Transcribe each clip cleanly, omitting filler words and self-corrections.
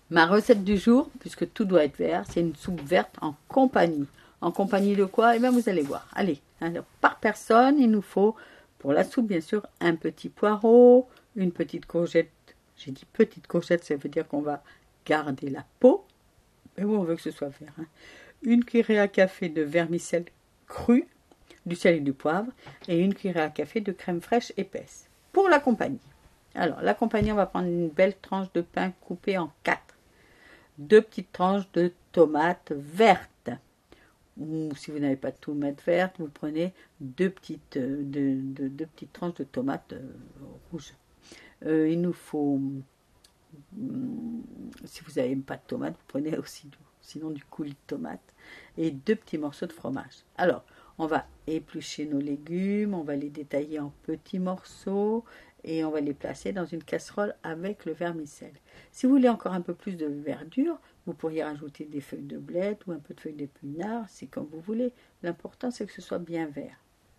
Ma recette du jour, puisque tout doit être vert, c'est une soupe verte en compagnie. En compagnie de quoi? Eh bien, vous allez voir. Allez, alors, par personne, il nous faut, pour la soupe, bien sûr, un petit poireau, une petite courgette. J'ai dit petite courgette, ça veut dire qu'on va garder la peau. Mais oui, on veut que ce soit vert. Hein. Une cuillerée à café de vermicelle crue, du sel et du poivre, et une cuillerée à café de crème fraîche épaisse. Pour la compagnie. Alors, la compagnie, on va prendre une belle tranche de pain coupée en 4. 2 petites tranches de tomates vertes. Ou si vous n'avez pas de tomates vertes, vous prenez deux petites tranches de tomates rouges. Il nous faut, si vous n'avez pas de tomates, vous prenez aussi sinon du coulis de tomate et 2 petits morceaux de fromage. Alors, on va éplucher nos légumes, on va les détailler en petits morceaux et on va les placer dans une casserole avec le vermicelle. Si vous voulez encore un peu plus de verdure, vous pourriez rajouter des feuilles de blette ou un peu de feuilles d'épinards, c'est comme vous voulez. L'important, c'est que ce soit bien vert.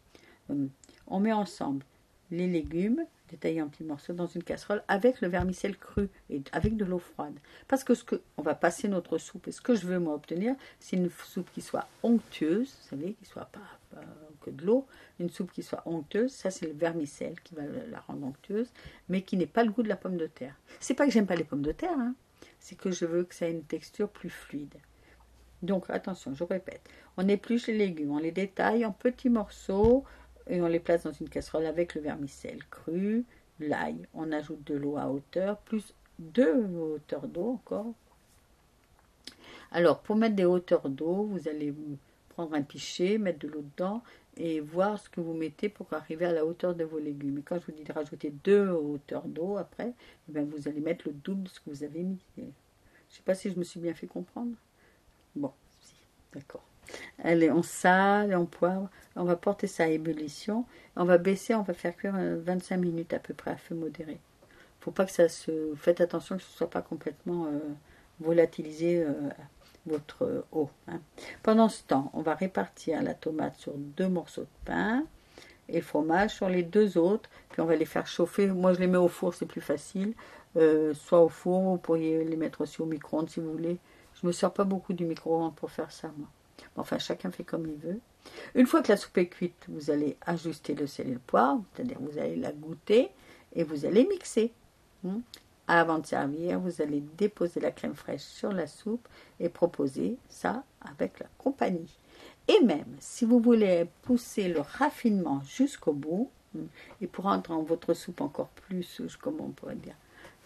On met ensemble les légumes détaillés en petits morceaux dans une casserole avec le vermicelle cru et avec de l'eau froide. Parce que on va passer notre soupe et ce que je veux moi obtenir, c'est une soupe qui soit onctueuse, vous savez, qui soit pas que de l'eau, une soupe qui soit onctueuse, ça c'est le vermicelle qui va la rendre onctueuse, mais qui n'ait pas le goût de la pomme de terre. C'est pas que j'aime pas les pommes de terre, hein, c'est que je veux que ça ait une texture plus fluide. Donc attention, je répète, on épluche les légumes, on les détaille en petits morceaux, et on les place dans une casserole avec le vermicelle cru, l'ail. On ajoute de l'eau à hauteur, plus 2 hauteurs d'eau encore. Alors, pour mettre des hauteurs d'eau, vous allez prendre un pichet, mettre de l'eau dedans et voir ce que vous mettez pour arriver à la hauteur de vos légumes. Et quand je vous dis de rajouter 2 hauteurs d'eau après, eh bien, vous allez mettre le double de ce que vous avez mis. Je ne sais pas si je me suis bien fait comprendre. Bon, si, d'accord. Allez, on sale, on poivre, on va porter ça à ébullition, on va baisser, on va faire cuire 25 minutes à peu près à feu modéré. Faut pas que ça se... Faites attention que ce ne soit pas complètement volatilisé votre eau. Hein. Pendant ce temps, on va répartir la tomate sur 2 morceaux de pain et le fromage sur les 2 autres, puis on va les faire chauffer. Moi, je les mets au four, c'est plus facile. Soit au four, vous pourriez les mettre aussi au micro-ondes si vous voulez. Je ne me sers pas beaucoup du micro-ondes pour faire ça, moi. Enfin, chacun fait comme il veut. Une fois que la soupe est cuite, vous allez ajuster le sel et le poivre, c'est-à-dire vous allez la goûter et vous allez mixer. Avant de servir, vous allez déposer la crème fraîche sur la soupe et proposer ça avec la compagnie. Et même, si vous voulez pousser le raffinement jusqu'au bout, et pour rendre votre soupe encore plus, comment on pourrait dire,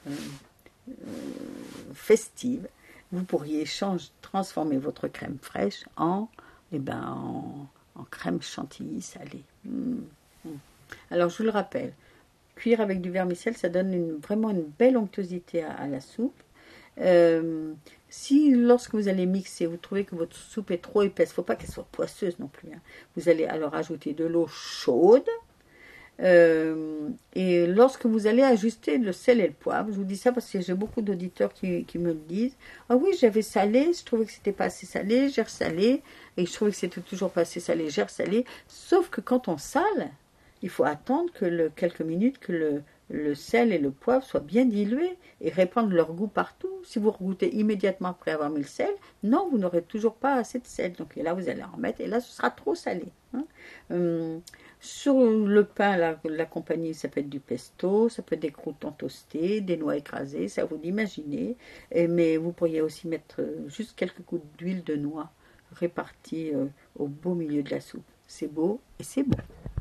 festive, vous pourriez transformer votre crème fraîche en crème chantilly salée. Alors, je vous le rappelle, cuire avec du vermicelle, ça donne vraiment une belle onctuosité à la soupe. Si, lorsque vous allez mixer, vous trouvez que votre soupe est trop épaisse, il ne faut pas qu'elle soit poisseuse non plus. Hein. Vous allez alors ajouter de l'eau chaude. Et lorsque vous allez ajuster le sel et le poivre, je vous dis ça parce que j'ai beaucoup d'auditeurs qui me le disent. Ah oui, j'avais salé, je trouvais que c'était pas assez salé, j'ai ressalé, et je trouvais que c'était toujours pas assez salé, j'ai ressalé. Sauf que quand on sale, il faut attendre quelques minutes que le sel et le poivre soient bien dilués et répandent leur goût partout. Si vous regoutez immédiatement après avoir mis le sel, non, vous n'aurez toujours pas assez de sel. Donc là, vous allez en remettre et là, ce sera trop salé. Hein. Sur le pain, la compagnie, ça peut être du pesto, ça peut être des croûtons toastés, des noix écrasées, ça vous l'imaginer. Mais vous pourriez aussi mettre juste quelques gouttes d'huile de noix réparties au beau milieu de la soupe. C'est beau et c'est bon.